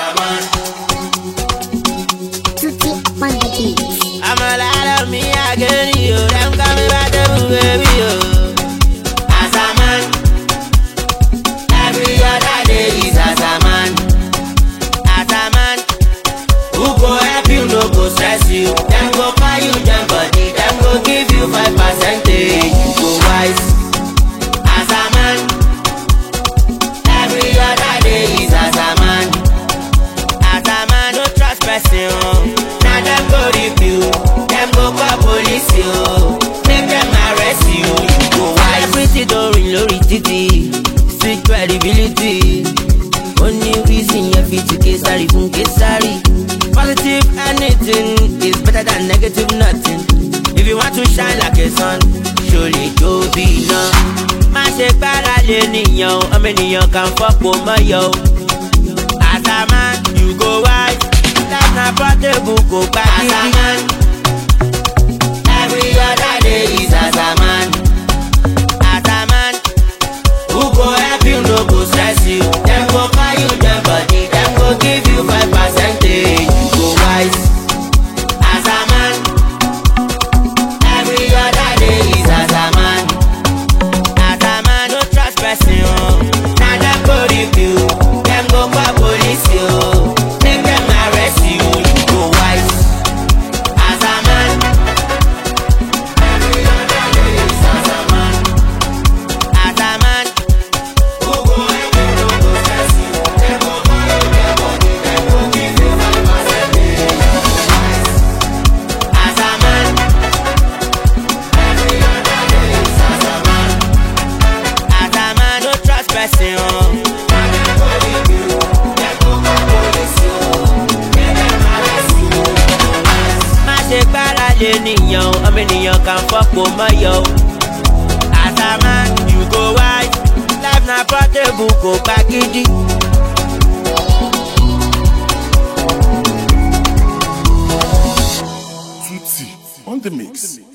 man. Tutti on the beat. I'm a lot of me again, yo. Them coming back to baby, yo. As a man, every other day is as a man. As a man, Who go help you, no go stress you. Them go buy you them body, them go give you 5%. You go wise. As a man, every other day is as a man. as a man, No trust person, now them go rip you. Them go call police you. Make them arrest you. You go wise. celebrity don't ring lórí títì. Street credibility. Only reason you fit to Kesari fún Kesari. Positive anything is better than negative nothing. If you want to shine like a sun, surely go be now. Má ṣe gbára lé nìyàn, ọmọ ènìyàn kan fọ́pọ̀ mọ́yọ̀. As a man, you go wise. Life na portable, go gba As a gidi. man, every other day is as a man. As a man, Who go help you, no go stress you. Them go buy you them body, them go give you 5%. You go wise. As a man, every other day is as a man. as a man, No trust person, now them go rip you. Them go call police you. Make them arrest you. You go wise. As a man, every other day is as a man. as a man. Who go help you, no go stress you. Them go buy you them body, them go give you 5%. You go wise. As a man, every other day is as a man. As a man, No trust person, now them go rip you. Them go call police you. Make them arrest you. You go wise. má ṣe gbára lé nìyàn, ọmọ ènìyàn kan fọ́pọ̀ mọ́yọ̀. As a man, you go wise. Life na portable, go gba gidi. Tutti on the mix.